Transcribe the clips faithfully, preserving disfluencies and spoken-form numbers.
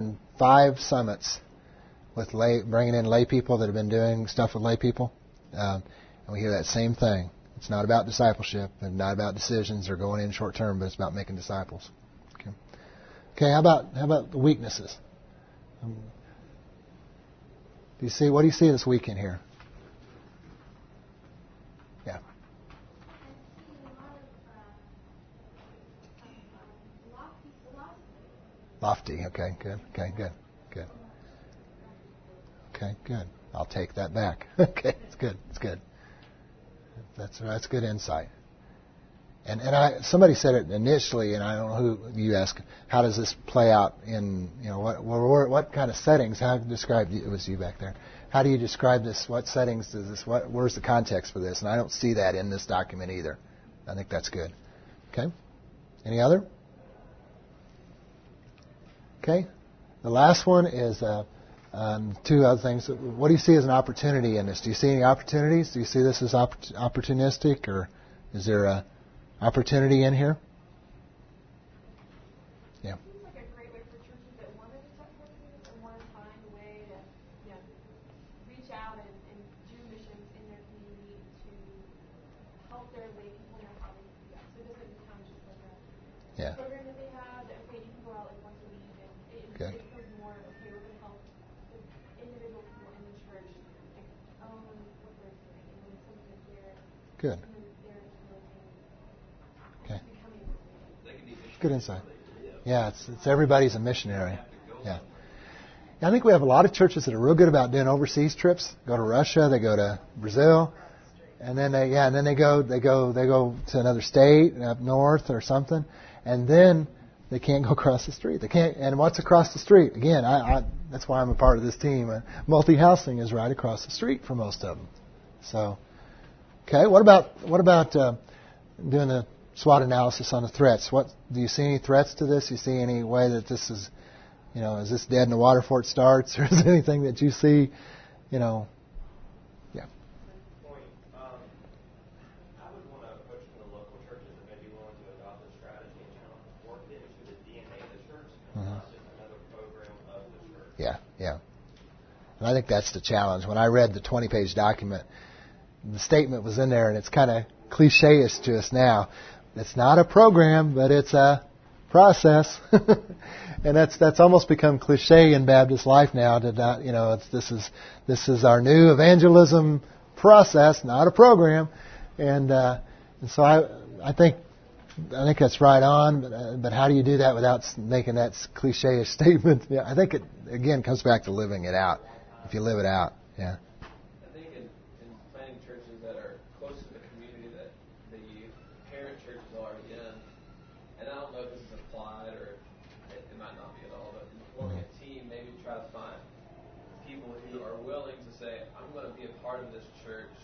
five summits with lay, bringing in lay people that have been doing stuff with lay people. Um, and we hear that same thing. It's not about discipleship and not about decisions or going in short term, but it's about making disciples. Okay. Okay. How about how about the weaknesses? Um, do you see what do you see this weekend here? Yeah. Lofty. Okay. Good. Okay. Good. Good. Okay. Good. I'll take that back. Okay. It's good. It's good. That's that's good insight. And and I somebody said it initially, and I don't know who you asked. How does this play out in you know what what, what kind of settings? How do you describe it was you back there? How do you describe this? What settings does this? What where's the context for this? And I don't see that in this document either. I think that's good. Okay. Any other? Okay. The last one is uh, um, two other things. What do you see as an opportunity in this? Do you see any opportunities? Do you see this as opp- opportunistic, or is there a opportunity in here? Yeah. It seems like a great way for churches that want to do something and want to find a way to, you know, reach out and, and do missions in their community to help their lay people in their colleagues do that. So it doesn't become just like a Yeah. program that they have that, okay, you can go out like once a week, and it, Good. it becomes more, okay, we're going to help the individual people in the church like, own what they're doing, and when something is there, Good. and then they're influencing, Okay. becoming a Good insight. Yeah, it's it's everybody's a missionary. Yeah. I think we have a lot of churches that are real good about doing overseas trips. Go to Russia, they go to Brazil, and then they yeah, and then they go they go they go to another state up north or something, and then they can't go across the street. They can't. And what's across the street? Again, I, I that's why I'm a part of this team. Uh, multi-housing is right across the street for most of them. So, okay. What about what about uh, doing a SWOT analysis on the threats? What do you see any threats to this? Do you see any way that this is, you know, is this dead in the water before it starts, or is there anything that you see, you know? Yeah. Point. Um, I would want to approach the local churches that may be willing to adopt this strategy and kind of work it into the D N A of the church, and Mm-hmm. not just another program of the church. Yeah, yeah. And I think that's the challenge. When I read the twenty-page document, the statement was in there, and it's kind of cliche-ish to us now. It's not a program, but it's a process. And that's that's almost become cliche in Baptist life now. To not, you know, it's, this is this is our new evangelism process, not a program. And uh, and so I I think I think that's right on. But, uh, but how do you do that without making that cliche-ish statement? Yeah, I think it again comes back to living it out. If you live it out, yeah. I think in, in planning churches that are close to the community that the parent church is already in, and I don't know if this is applied or it, it might not be at all, but in forming a team, maybe try to find people who are willing to say, I'm going to be a part of this church,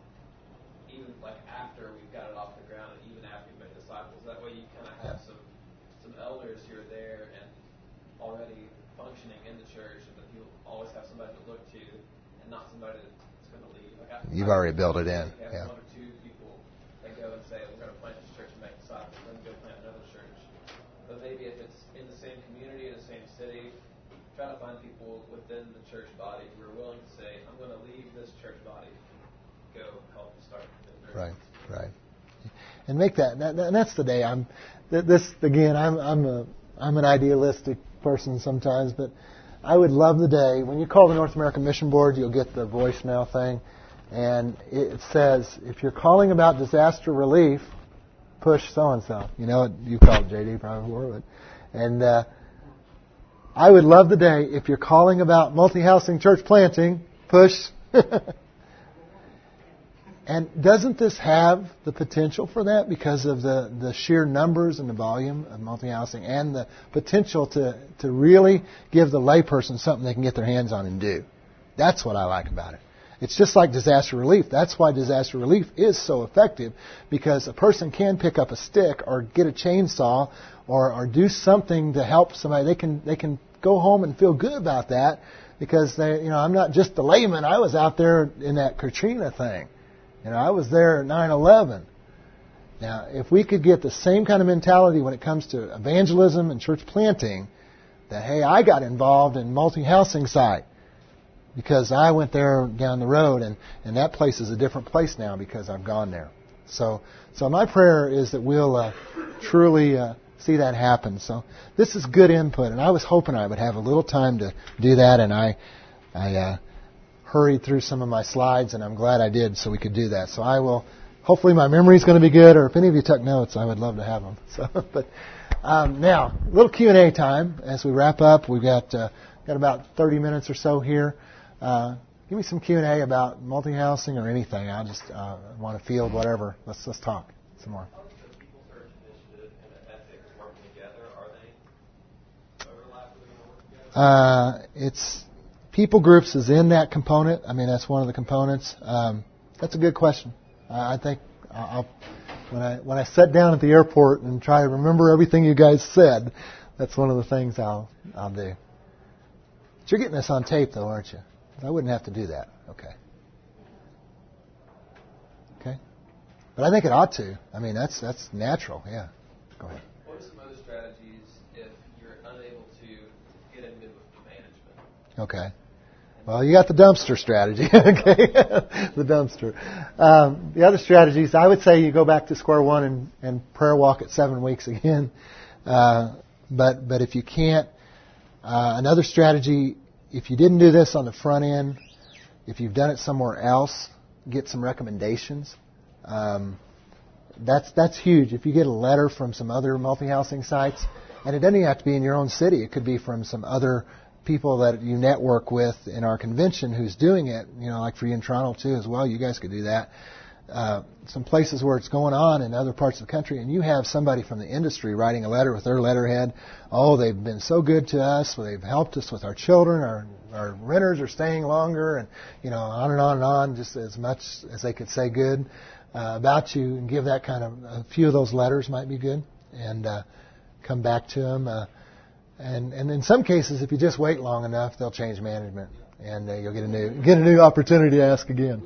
even like after we've got it off the ground and even after we make disciples. That way you kind of have some some elders who are there and already functioning in the church, and that you'll always have somebody to look to, and not somebody that's going to leave. Like I, You've already built it in. You have Yeah. one or two people that go and say, we're going to plant this church and make disciples, then go plant another church. But maybe if it's in the same community, in the same city, try to find people within the church body who are willing to say, I'm going to leave this church body, go help start. Right, right. And make that, that, and that's the day I'm, this, again, I'm, I'm a, I'm an idealistic person sometimes, but I would love the day, when you call the North American Mission Board, you'll get the voicemail thing, and it says, if you're calling about disaster relief, push so-and-so. You know, you called J D probably before, but, and, uh, I would love the day, if you're calling about multi-housing church planting, push. And doesn't this have the potential for that because of the, the sheer numbers and the volume of multi-housing and the potential to, to really give the layperson something they can get their hands on and do? That's what I like about it. It's just like disaster relief. That's why disaster relief is so effective, because a person can pick up a stick or get a chainsaw or, or do something to help somebody. They can they can go home and feel good about that because they, you know, I'm not just the layman. I was out there in that Katrina thing. You know, I was there at nine eleven. Now, if we could get the same kind of mentality when it comes to evangelism and church planting, that, hey, I got involved in multi-housing site because I went there down the road, and, and that place is a different place now because I've gone there. So, so my prayer is that we'll uh, truly uh, see that happen. So this is good input, and I was hoping I would have a little time to do that, and I, I uh, hurried through some of my slides, and I'm glad I did so we could do that. So I will. Hopefully my memory is going to be good, or if any of you took notes, I would love to have them. So, but um, now, a little Q and A time as we wrap up. We've got uh, got about thirty minutes or so here. Uh, give me some Q and A about multi-housing or anything. I just uh, want to field whatever. Let's let's talk some more. How does the People Search Initiative and the ethics working together? Are they overlapping or working together? Uh, it's people groups is in that component. I mean, that's one of the components. Um, that's a good question. I think I'll, when I when I sit down at the airport and try to remember everything you guys said, that's one of the things I'll I'll do. But you're getting this on tape, though, aren't you? I wouldn't have to do that. Okay. Okay. But I think it ought to. I mean, that's that's natural. Yeah. Go ahead. What are some other strategies if you're unable to get in with the management? Okay. Well, you got the dumpster strategy, okay? The dumpster. Um, the other strategies, I would say you go back to square one and, and prayer walk at seven weeks again. Uh, but but if you can't, uh, another strategy, if you didn't do this on the front end, if you've done it somewhere else, get some recommendations. Um, that's that's huge. If you get a letter from some other multi-housing sites, and it doesn't even have to be in your own city, it could be from some other people that you network with in our convention who's doing it, you know, like for you in Toronto too as well, you guys could do that. Uh, some places where it's going on in other parts of the country, and you have somebody from the industry writing a letter with their letterhead. Oh, they've been so good to us. They've helped us with our children. Our, our renters are staying longer, and, you know, on and on and on, just as much as they could say good uh, about you, and give that kind of, a few of those letters might be good, and uh, come back to them. Uh, And, and in some cases, if you just wait long enough, they'll change management, and uh, you'll get a new get a new opportunity to ask again.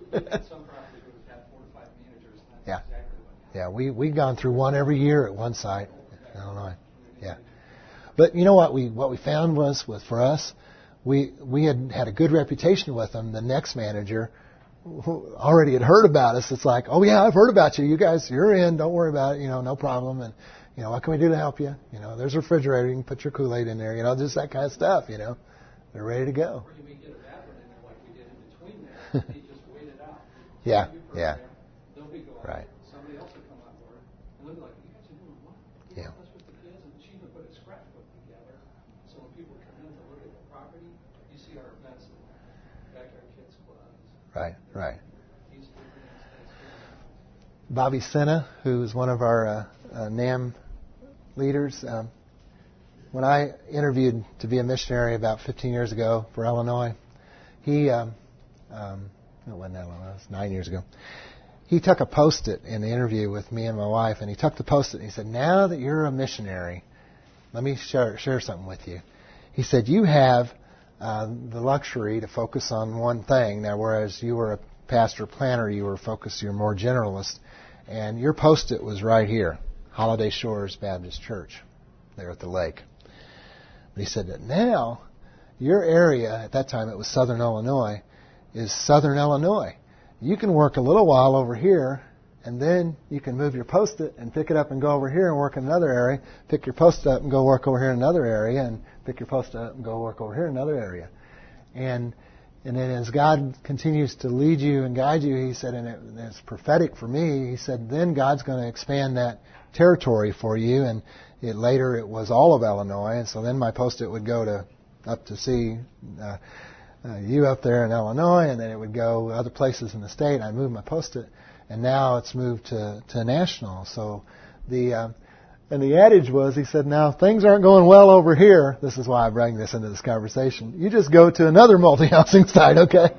Yeah, yeah. We we've gone through one every year at one site in Illinois. Yeah, but you know what we what we found was with for us, we we had had a good reputation with them. The next manager who already had heard about us. It's like, oh yeah, I've heard about you. You guys, you're in. Don't worry about it. You know, no problem. And you know, what can we do to help you? You know, there's a refrigerator. You can put your Kool-Aid in there. You know, just that kind of stuff, you know. They're ready to go. Or you may get a bathroom in there like we did in between there. They just wait it out. Yeah, yeah. There, they'll be going. Right. Somebody else will come on board. And they'll be like, you guys are doing what? You Yeah. help us with the kids? And she even put a scrapbook together. So when people come in to look at the property, you see our events in there. Backyard Kids Clubs. Right, right. Easter events, Thanksgiving. Bobby Senna, who is one of our uh, uh, NAM leaders. Um, when I interviewed to be a missionary about fifteen years ago for Illinois, he, um, um, it wasn't that long, it was nine years ago, he took a Post-it in the interview with me and my wife, and he took the Post-it and he said, now that you're a missionary, let me share, share something with you. He said, you have uh, the luxury to focus on one thing. Now, whereas you were a pastor planner, you were focused, you're more generalist, and your Post-it was right here. Holiday Shores Baptist Church, there at the lake. But he said that now, your area, at that time it was Southern Illinois, is Southern Illinois. You can work a little while over here, and then you can move your Post-it and pick it up and go over here and work in another area, pick your Post-it up and go work over here in another area, and pick your Post-it up and go work over here in another area. And and then as God continues to lead you and guide you, he said, and it, it's prophetic for me, he said, then God's going to expand that territory for you, and it, later it was all of Illinois, and so then my Post-it would go to up to see uh, uh, you up there in Illinois, and then it would go other places in the state. I moved my Post-it, and now it's moved to, to national. So the uh, and the adage was, he said, now if things aren't going well over here, this is why I bring this into this conversation, you just go to another multi-housing site, okay?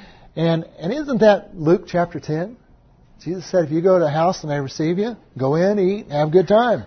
And and isn't that Luke chapter ten? Jesus said, if you go to a house and they receive you, go in, eat, and have a good time.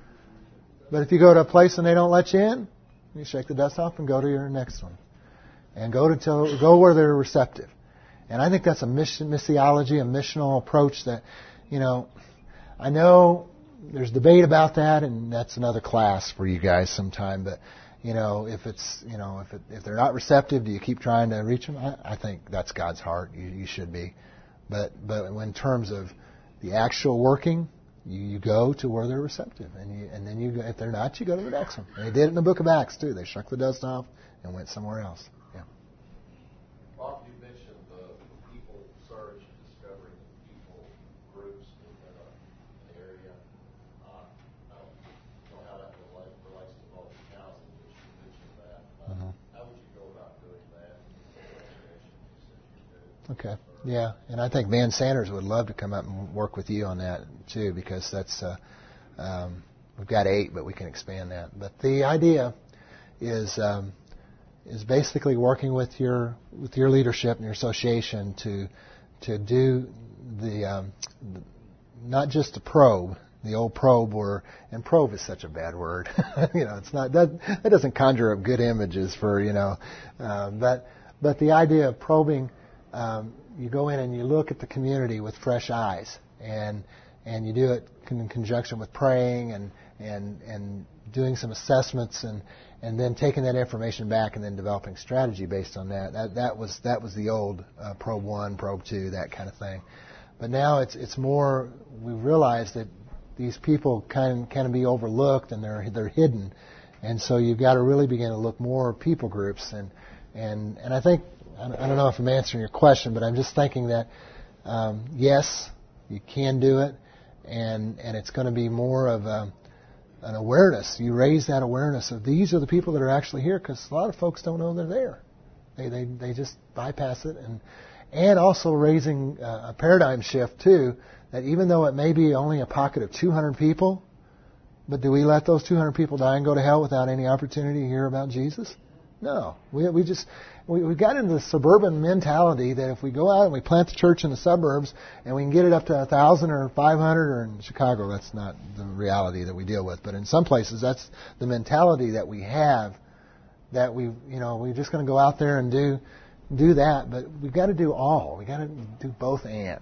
But if you go to a place and they don't let you in, you shake the dust off and go to your next one. And go to till, go where they're receptive. And I think that's a mission, missiology, a missional approach that, you know, I know there's debate about that, and that's another class for you guys sometime. But, You know, if it's, you know, if it, if they're not receptive, do you keep trying to reach them? I, I think that's God's heart. You, you should be. But but in terms of the actual working, you, you go to where they're receptive, and you, and then you go, if they're not, you go to the next one. And they did it in the book of Acts too. They shook the dust off and went somewhere else. Yeah. Bob, you mentioned the people search, discovering people groups within a, an area. Uh, I don't know how that relate, relates to multi-housing, but you mentioned that. Uh, Mm-hmm. How would you go about doing that? You Okay. Yeah, and I think Van Sanders would love to come up and work with you on that too, because that's uh, um, we've got eight, but we can expand that. But the idea is um, is basically working with your with your leadership and your association to to do the, um, the not just to probe. The old probe were, and probe is such a bad word. you know, it's not that that doesn't conjure up good images for you know, uh, but but the idea of probing. Um, you go in and you look at the community with fresh eyes, and and you do it in conjunction with praying and and and doing some assessments, and and then taking that information back and then developing strategy based on that. That that was that was the old uh, probe one, probe two, that kind of thing. But now it's it's more. We realize that these people can can be overlooked and they're they're hidden, and so you've got to really begin to look more at people groups, and and and I think. I don't know if I'm answering your question, but I'm just thinking that, um, yes, you can do it, and and it's going to be more of a, an awareness. You raise that awareness of these are the people that are actually here, because a lot of folks don't know they're there. They they they just bypass it, and and also raising a paradigm shift too. That even though it may be only a pocket of two hundred people, but do we let those two hundred people die and go to hell without any opportunity to hear about Jesus? No, we we just we, we got into the suburban mentality that if we go out and we plant the church in the suburbs and we can get it up to a thousand or five hundred, or in Chicago that's not the reality that we deal with, but in some places that's the mentality that we have. That we you know we're just going to go out there and do do that, but we've got to do all. We got to do both and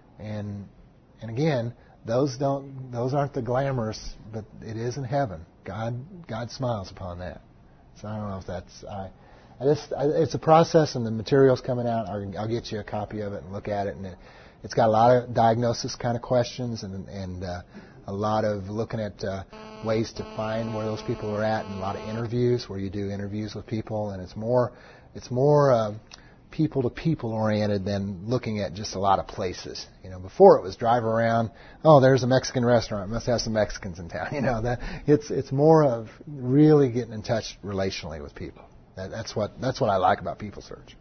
and and again those don't those aren't the glamorous, but it is in heaven. God God smiles upon that. So I don't know if that's I, I just I, it's a process, and the material's coming out. I'll, I'll get you a copy of it and look at it, and it, it's got a lot of diagnosis kind of questions, and and uh, a lot of looking at uh, ways to find where those people are at, and a lot of interviews where you do interviews with people, and it's more it's more uh, people to people oriented than looking at just a lot of places. You know, before it was drive around. Oh, there's a Mexican restaurant. Must have some Mexicans in town. You know, that it's it's more of really getting in touch relationally with people. That, that's what that's what I like about People Search.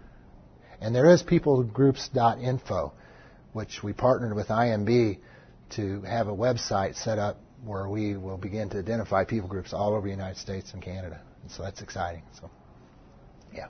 And there is people groups dot info, which we partnered with I M B to have a website set up where we will begin to identify people groups all over the United States and Canada. And so that's exciting. So, yeah.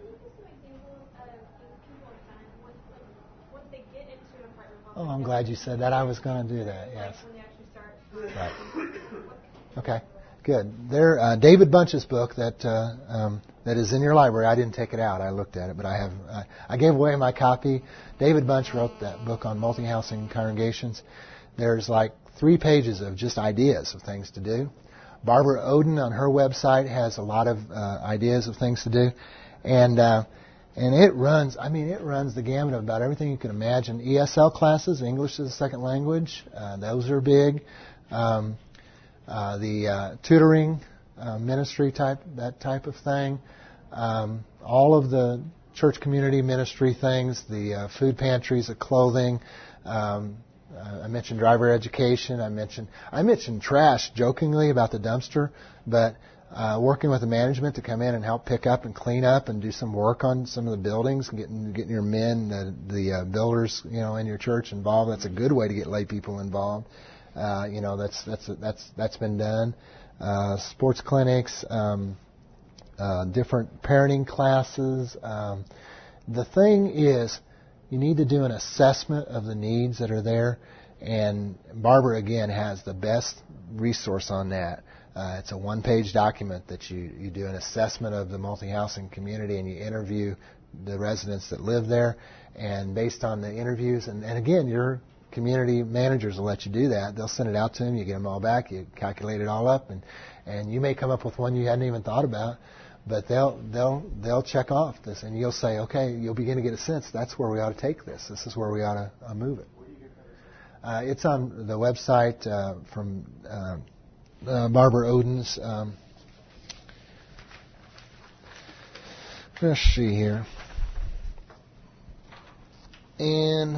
Oh, I'm glad you said that. I was going to do that. Yes. Right. Okay. Good. There, uh, David Bunch's book that uh, um, that is in your library. I didn't take it out. I looked at it, but I have. Uh, I gave away my copy. David Bunch wrote that book on multi-housing congregations. There's like three pages of just ideas of things to do. Barbara Oden on her website has a lot of uh, ideas of things to do, and. Uh, And it runs, I mean, it runs the gamut of about everything you can imagine. E S L classes, English as a second language, uh, those are big. Um, uh, the uh, tutoring, uh, ministry type, that type of thing. Um, all of the church community ministry things, the uh, food pantries, the clothing. Um, uh, I mentioned driver education. I mentioned I mentioned trash jokingly about the dumpster, but Uh, working with the management to come in and help pick up and clean up and do some work on some of the buildings, getting getting your men, the, the uh, builders, you know, in your church involved. That's a good way to get lay people involved. Uh, you know, that's that's that's that's been done. Uh, sports clinics, um, uh, different parenting classes. Um, the thing is, you need to do an assessment of the needs that are there, and Barbara again has the best resource on that. Uh, it's a one-page document that you, you do an assessment of the multi-housing community, and you interview the residents that live there. And based on the interviews, and, and again, your community managers will let you do that. They'll send it out to them. You get them all back. You calculate it all up, and and you may come up with one you hadn't even thought about, but they'll they'll they'll check off this, and you'll say, okay, you'll begin to get a sense that's where we ought to take this. This is where we ought to uh, move it. Uh, it's on the website uh, from uh, uh, Barbara Oden's. Um, let's see here. And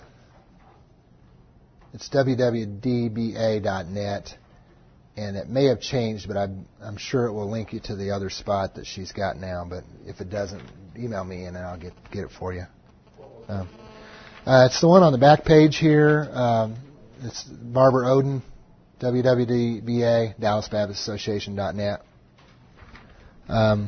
it's w w w dot d b a dot net, and it may have changed, but I'm, I'm sure it will link you to the other spot that she's got now. But if it doesn't, email me and I'll get get it for you. Um, uh, it's the one on the back page here. Um, it's Barbara Oden, w w w dot d b a dallas baptist association dot net. Um,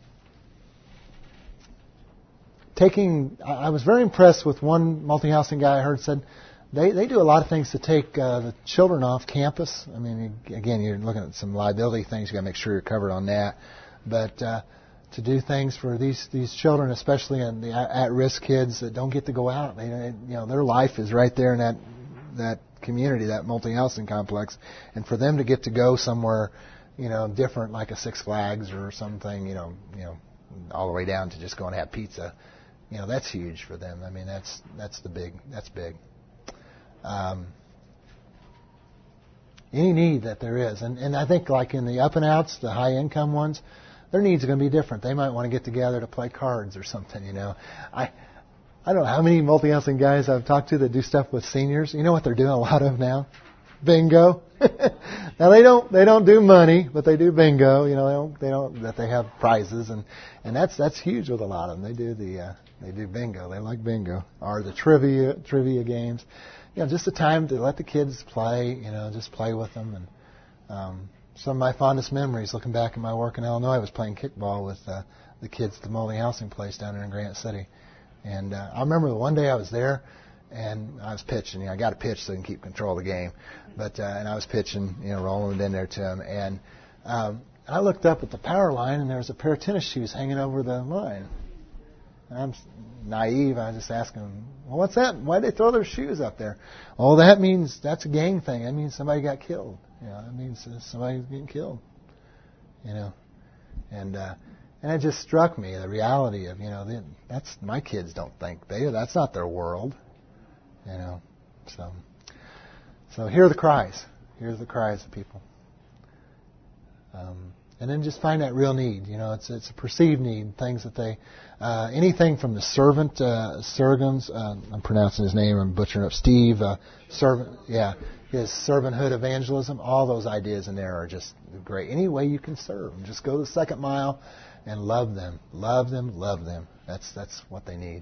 Taking, I was very impressed with one multi-housing guy I heard said they, they do a lot of things to take uh, the children off campus. I mean, again, you're looking at some liability things. You got to make sure you're covered on that. But uh, to do things for these these children, especially in the at-risk kids that don't get to go out, they, you know, their life is right there in that that community, that multi-housing complex, and for them to get to go somewhere, you know, different like a Six Flags or something, you know, you know, all the way down to just go and have pizza. You know, that's huge for them. I mean, that's that's the big, that's big. Um, any need that there is. And, and I think like in the up and outs, the high income ones, their needs are going to be different. They might want to get together to play cards or something, you know. I I don't know how many multi-housing guys I've talked to that do stuff with seniors. You know what they're doing a lot of now? Bingo. Now they don't they don't do money, but they do bingo. You know, they don't they don't that they have prizes, and and that's that's huge with a lot of them. They do the uh, they do bingo. They like bingo or the trivia trivia games. You know, just a time to let the kids play. You know, just play with them. And um, some of my fondest memories, looking back at my work in Illinois, was playing kickball with uh, the kids at the multi-housing place down there in Grant City. And uh, I remember the one day I was there. And I was pitching. You know, I got to pitch so I can keep control of the game. But uh, and I was pitching, you know, rolling it in there to him. And um, I looked up at the power line, and there was a pair of tennis shoes hanging over the line. And I'm naive. I just asked him, "Well, what's that? Why'd they throw their shoes up there?" "Oh, that means that's a gang thing. That means somebody got killed. You know, that means somebody's getting killed." You know, and uh, and it just struck me the reality of, you know, they, that's my kids don't think they that's not their world. You know, so so hear the cries. Hear the cries of people, um, and then just find that real need. You know, it's it's a perceived need. Things that they, uh, anything from the servant uh, Surgans. Uh, I'm pronouncing his name. I'm butchering up. Steve, uh, servant. Yeah, his servanthood evangelism. All those ideas in there are just great. Any way you can serve, just go the second mile and love them, love them, love them. That's that's what they need.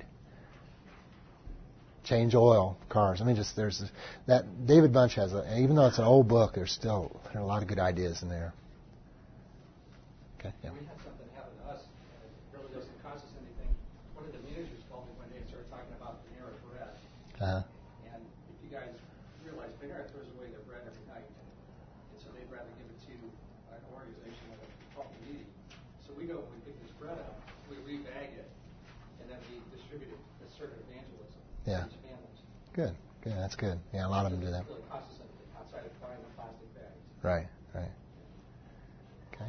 Change oil, cars. I mean, just there's that David Bunch has a, even though it's an old book, there's still there are a lot of good ideas in there. Okay, yeah. We had something happen to us, and it really doesn't cost us anything. One of the managers called me one day and started talking about Panera Bread. Uh-huh. And if you guys realize, Panera throws away their bread every night, and so they'd rather give it to an organization like a healthy needy. So we go and we pick this bread up, we rebag it, and then we distribute it as sort of evangelism. Yeah. Good. Good. That's good. Yeah, a lot of them do that. It really costs us anything outside of buying the plastic bags. Right. Right. Okay.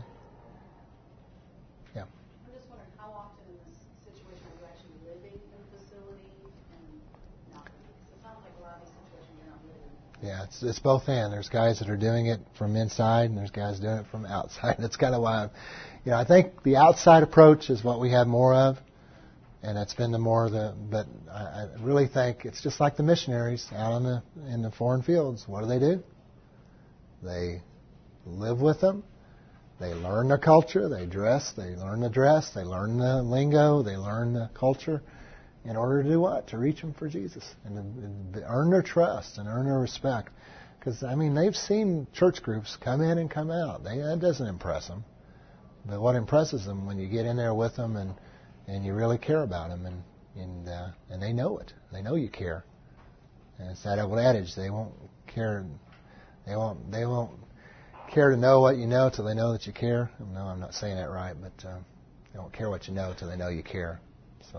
Yeah. I'm just wondering, how often in this situation are you actually living in the facility and not living? So it sounds like a lot of these situations you're not living. Yeah, it's it's both and. There's guys that are doing it from inside, and there's guys doing it from outside. That's kind of why, I'm, you know, I think the outside approach is what we have more of. And that's been the more the, but I, I really think it's just like the missionaries out in the in the foreign fields. What do they do? They live with them. They learn their culture. They dress. They learn the dress. They learn the lingo. They learn the culture, in order to do what? To reach them for Jesus and to, and earn their trust and earn their respect. Because I mean, they've seen church groups come in and come out. They, that doesn't impress them. But what impresses them when you get in there with them and And you really care about them, and and uh, and they know it. They know you care. And it's that old adage: they won't care. They won't. They won't care to know what you know till they know that you care. No, I'm not saying that right, but uh, they won't care what you know till they know you care. So,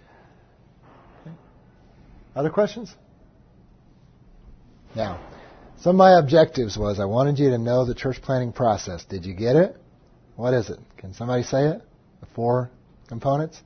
okay. Other questions? Now, Some of my objectives was I wanted you to know the church planting process. Did you get it? What is it? Can somebody say it? The four components?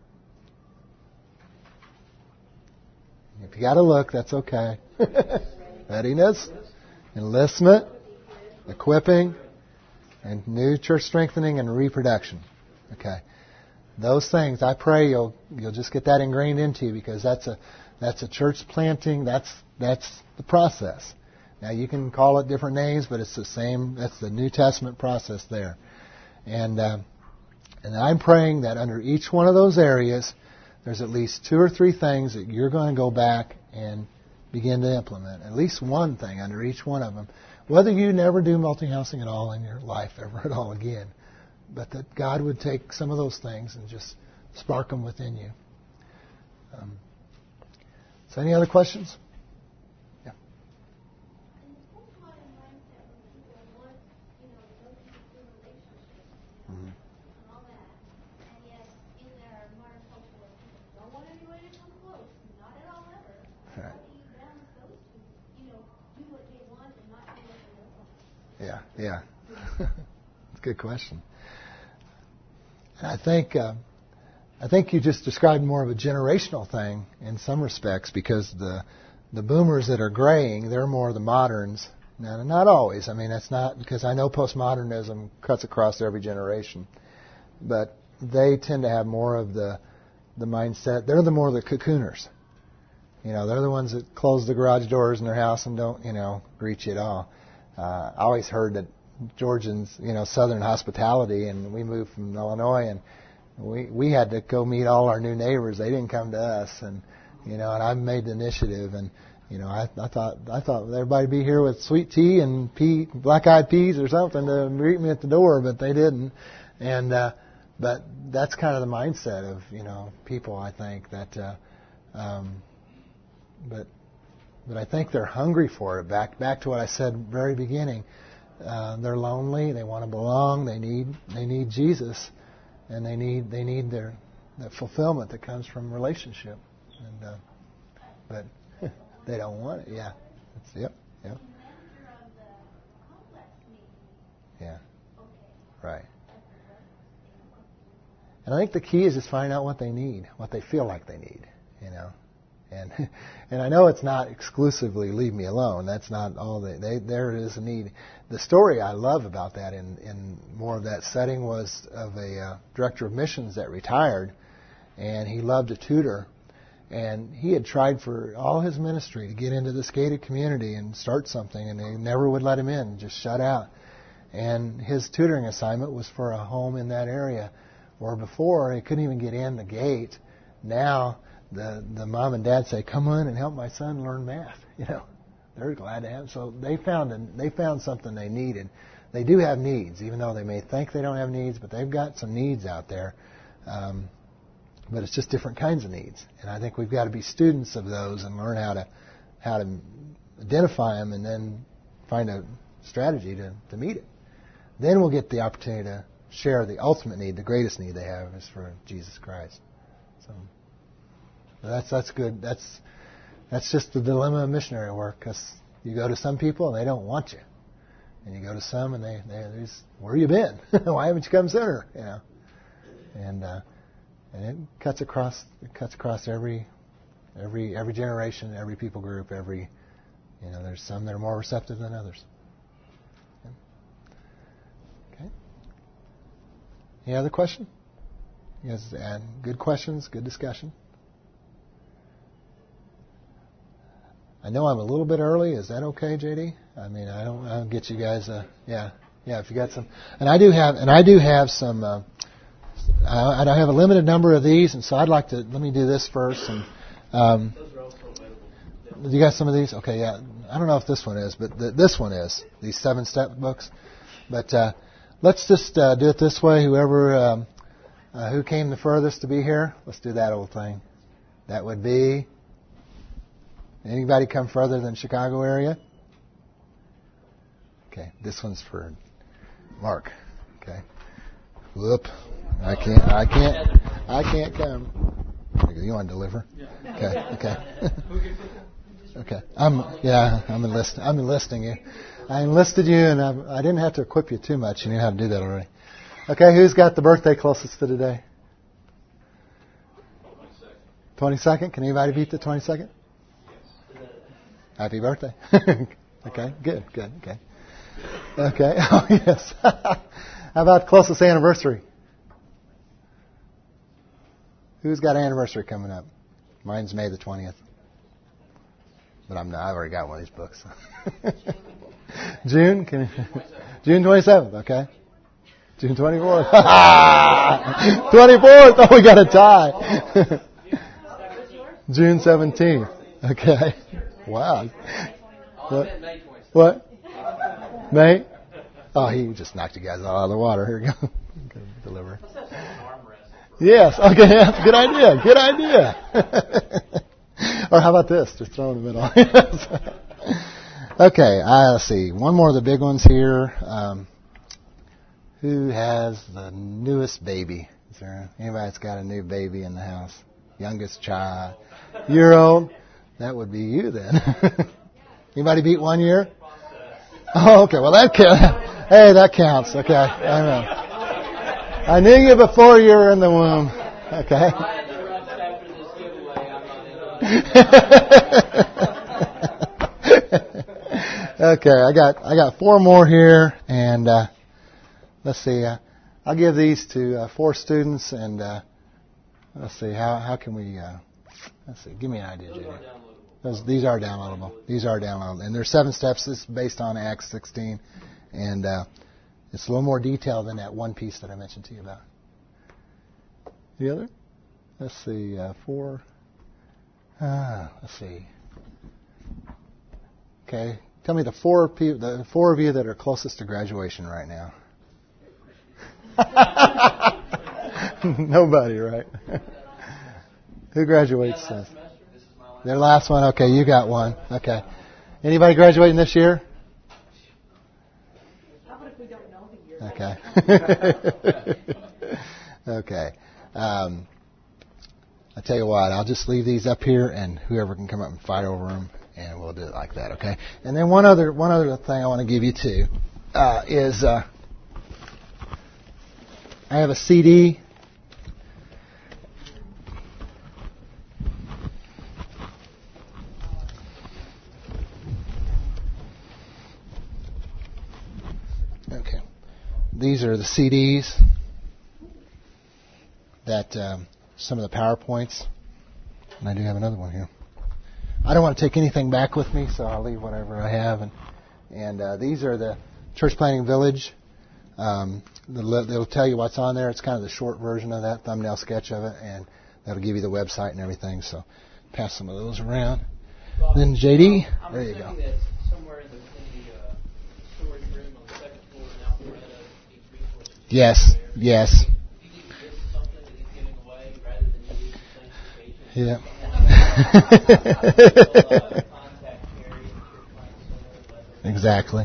If you got to look, that's okay. Readiness, enlistment, equipping, and new church strengthening and reproduction. Okay. Those things, I pray you'll you'll just get that ingrained into you, because that's a that's a church planting. That's that's the process. Now you can call it different names, but it's the same. That's the New Testament process there. And uh, and I'm praying that under each one of those areas, there's at least two or three things that you're going to go back and begin to implement. At least one thing under each one of them. Whether you never do multi-housing at all in your life ever at all again, but that God would take some of those things and just spark them within you. Um, so any other questions? Yeah. Mm-hmm. Right. Yeah, yeah. That's a good question. And I think uh, I think you just described more of a generational thing in some respects, because the the boomers that are graying, they're more the moderns. Now, not always. I mean, that's not, because I know postmodernism cuts across every generation, but they tend to have more of the the mindset. They're the more the cocooners. You know, they're the ones that close the garage doors in their house and don't, you know, greet you at all. Uh, I always heard that Georgians, you know, Southern hospitality, and we moved from Illinois, and we we had to go meet all our new neighbors. They didn't come to us, and you know, and I made the initiative, and you know, I, I thought I thought everybody'd be here with sweet tea and pea, black-eyed peas or something to greet me at the door, but they didn't. And uh, but that's kind of the mindset of, you know, people. I think that, uh, um, but but I think they're hungry for it. Back back to what I said very beginning. Uh, they're lonely. They want to belong. They need they need Jesus, and they need they need their that fulfillment that comes from relationship. And uh, but they don't want it. Yeah. That's, yep. Yep. Yeah. Right. And I think the key is just finding out what they need, what they feel like they need. You know. And and I know it's not exclusively leave me alone. That's not all they, they there is a need. The story I love about that in, in more of that setting was of a uh, director of missions that retired, and he loved to tutor, and he had tried for all his ministry to get into this gated community and start something, and they never would let him in, just shut out. And his tutoring assignment was for a home in that area, where before he couldn't even get in the gate. Now the the mom and dad say, "Come on and help my son learn math." You know, they're glad to have. So they found an, they found something they needed. They do have needs, even though they may think they don't have needs, but they've got some needs out there. Um, but it's just different kinds of needs, and I think we've got to be students of those and learn how to how to identify them, and then find a strategy to to meet it. Then we'll get the opportunity to share the ultimate need. The greatest need they have is for Jesus Christ. So. That's that's good. That's that's just the dilemma of missionary work, because you go to some people and they don't want you, and you go to some and they they they're just, where you been? Why haven't you come sooner? You know, and uh, and it cuts across it cuts across every every every generation, every people group, every you know. There's some that are more receptive than others. Okay. Any other question? Yes, and good questions, good discussion. I know I'm a little bit early. Is that okay, J D? I mean, I don't. I'll get you guys. Uh, yeah, yeah. If you got some, and I do have, and I do have some. Uh, I, I have a limited number of these, and so I'd like to. Let me do this first. And um, Those are also available. you got some of these? Okay, yeah. I don't know if this one is, but the, this one is. These seven-step books. But uh, let's just uh, do it this way. Whoever um, uh, who came the furthest to be here, let's do that old thing. That would be. Anybody come further than Chicago area? Okay, this one's for Mark. Okay. Whoop. I can't, I can't, I can't come. You want to deliver? Okay, okay. Okay. I'm yeah. I'm enlist. I'm enlisting you. I enlisted you, and I, I didn't have to equip you too much. You knew how to do that already. Okay. Who's got the birthday closest to today? twenty-second. Can anybody beat the twenty-second? Happy birthday. Okay. Good. Good. Okay. Okay. Oh yes. How about closest anniversary? Who's got anniversary coming up? Mine's May the twentieth. But I'm not, I've already got one of these books. June? Can you, June twenty-seventh, okay. June twenty-fourth. twenty-fourth! Oh, we got a tie. June seventeenth. Okay. Wow. What? What? May? Oh, he just knocked you guys all out of the water. Here we go. Deliver. Yes. Okay. That's a good idea. Good idea. Or how about this? Just throw in the middle. Okay. Uh, let's see. One more of the big ones here. Um, who has the newest baby? Is there anybody that's got a new baby in the house? Youngest child? Year old? That would be you then. Anybody beat one year? Oh, okay. Well, that counts. Hey, that counts. Okay. I know. I knew you before you were in the womb. Okay. Okay. I got I got four more here, and uh, let's see. Uh, I'll give these to uh, four students, and uh, let's see. How how can we? Uh, let's see. Give me an idea, J D. Those, these are downloadable. These are downloadable. And there's seven steps. This is based on Acts sixteen. And uh, it's a little more detailed than that one piece that I mentioned to you about. The other? Let's see. Uh, four. Ah, let's see. Okay. Tell me the four people, the four of you that are closest to graduation right now. Nobody, right? Who graduates? Uh, Their last one? Okay, you got one. Okay. Anybody graduating this year? How about if we don't know the year? Okay. Okay. Um, I tell you what, I'll just leave these up here, and whoever can come up and fight over them, and we'll do it like that. Okay. And then one other one other thing I want to give you too uh, is uh, I have a C D. Okay. These are the C Ds that um, some of the PowerPoints, and I do have another one here. I don't want to take anything back with me, so I'll leave whatever I have. And and uh, these are the Church Planting Village. Um, they'll tell you what's on there. It's kind of the short version of that thumbnail sketch of it, and that'll give you the website and everything. So pass some of those around. Well, then J D, I'm there you go. That's somewhere in the, in the uh, storage room on the second floor in Alpharetta. Resources. Yes, yes. You need to get something that he's giving away rather than you use the Yeah. Exactly.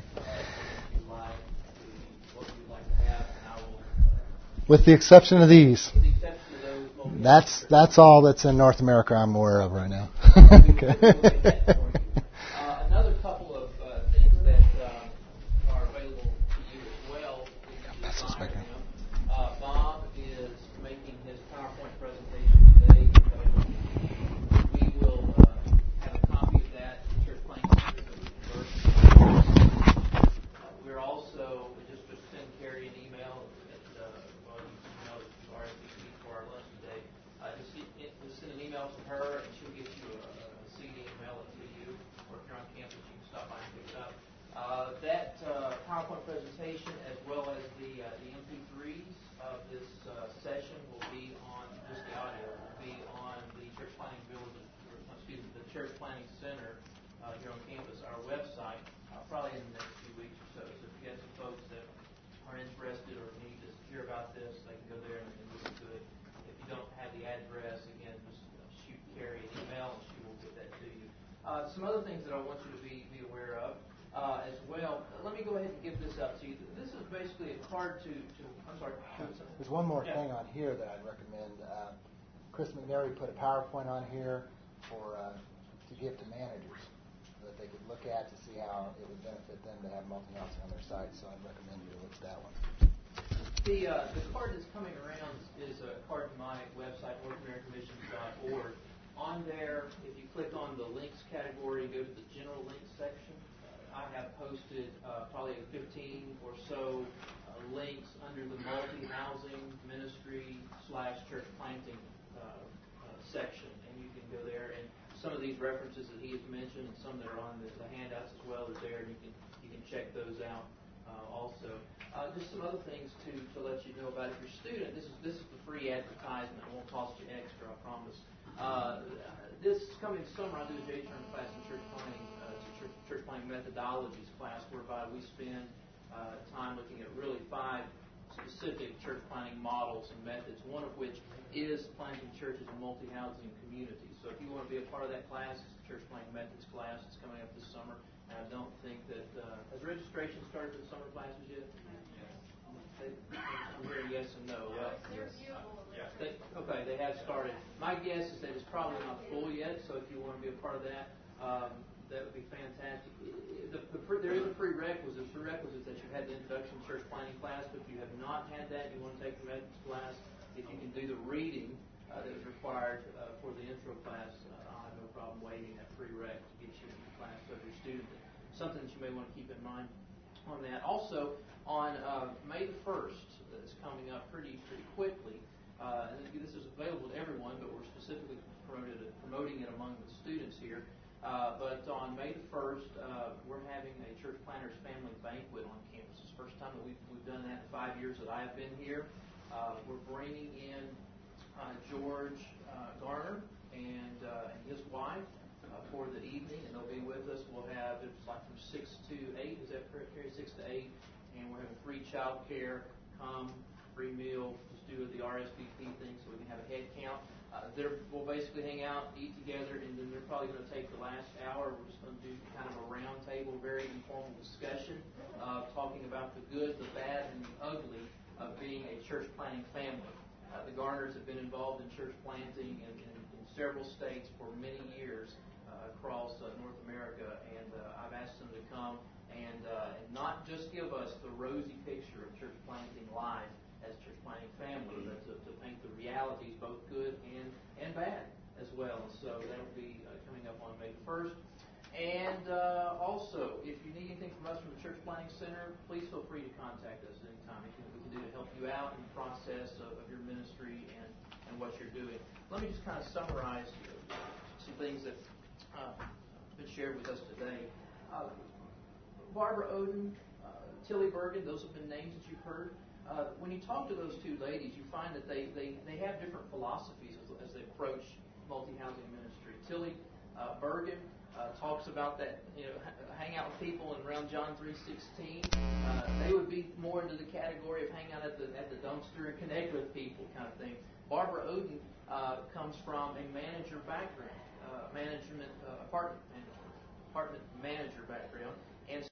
With the exception of these. That's that's all that's in North America I'm aware of right now. Okay. Uh, another couple of uh, things that um, are available to you as well. That's what's back there. Uh, Bob is making his PowerPoint presentation today. Uh, we will uh, have a copy of that at the Church Planting Center that we convert. Uh, we're also, we just, just send Carrie an email at, uh, well, you can email it to R S V P for our lunch today. Uh, just, just send an email to her, and she'll get you a, a C D and mail it to you. Or if you're on campus, you can stop by and pick it up. Uh, that uh, PowerPoint presentation, as well as the uh, the M P threes of this uh, session, will be on just the audio. Will be on the Church Planting Village, or, excuse me, the Church Planting Center uh, here on campus, our website, uh, probably in the next few weeks or so. So if you have some folks that are interested or need to hear about this, they can go there and, and listen to it. If you don't have the address, again, just shoot Carrie an email and she will get that to you. Uh, some other things that I want you to be, be aware of uh, as well. Let me go ahead and give this up to you. This is basically a card to, to I'm sorry. There's one more Yeah. thing on here that I'd recommend. Uh, Chris McNary put a PowerPoint on here for uh, to give to managers. that they could look at to see how it would benefit them to have multi-housing on their site. So I'd recommend you to look at that one. The uh, the card that's coming around is a card to my website, north american missions dot org. On there, if you click on the links category, go to the general links section. Uh, I have posted uh, probably fifteen or so uh, links under the multi-housing ministry slash church planting uh, uh, section, and you can go there. And some of these references that he has mentioned, and some that are on the, the handouts as well, are there, and you can you can check those out uh, also. Uh, just some other things to, to let you know about. If you're a student, this is this is the free advertisement. It won't cost you extra, I promise. Uh, this coming summer, I do a J-term class in church planning. Uh, it's a church, church planning methodologies class whereby we spend uh, time looking at really five specific church planning models and methods, one of which is planting churches in multi-housing communities. So if you want to be a part of that class, it's the church planning methods class. It's coming up this summer. And I don't think that, uh, has registration started for the summer classes yet? They, I'm hearing yes and no. Well, they, okay, they have started. My guess is that it's probably not full yet, so if you want to be a part of that, um, that would be fantastic. The, the, there is a prerequisite. Prerequisite that you had the introduction to church planning class, but if you have not had that, you want to take the methods class. If you can do the reading uh, that is required uh, for the intro class, uh, I'll have no problem waiting that prereq to get you in the class of your student. Something that you may want to keep in mind on that. Also, on uh, May the first, that's coming up pretty pretty quickly. Uh, and this is available to everyone, but we're specifically promoted, promoting it among the students here. Uh, but on May the first, uh, we're having a Church Planters Family Banquet on campus. It's the first time that we've, we've done that in five years that I've been here. Uh, we're bringing in uh, George uh, Garner and, uh, and his wife uh, for the evening, and they'll be with us. We'll have, it's like from six to eight, is that correct, Carrie? six to eight. And we're having free child care, come, free meal, just do the R S V P thing so we can have a head count. Uh, we'll basically hang out, eat together, and then they're probably going to take the last hour. We're just going to do kind of a round table, very informal discussion, uh, talking about the good, the bad, and the ugly of being a church planting family. Uh, the Garners have been involved in church planting in, in, in several states for many years uh, across uh, North America, and uh, I've asked them to come and, uh, and not just give us the rosy picture of church planting life as church planting family, but to, to paint the realities, both good and, and bad as well. So that'll be uh, coming up on May the first. And uh, also, if you need anything from us from the Church Planting Center, please feel free to contact us anytime. Anything we can do to help you out in the process of, of your ministry and, and what you're doing. Let me just kind of summarize some things that uh, have been shared with us today. Uh, Barbara Oden, uh, Tilly Bergen, those have been names that you've heard. Uh, when you talk to those two ladies, you find that they, they, they have different philosophies as, as they approach multi-housing ministry. Tilly uh, Bergen uh, talks about that, you know, hang out with people and around John three sixteen. Uh, they would be more into the category of hang out at the at the dumpster and connect with people kind of thing. Barbara Oden uh, comes from a manager background, uh, management, uh, apartment management, apartment manager background.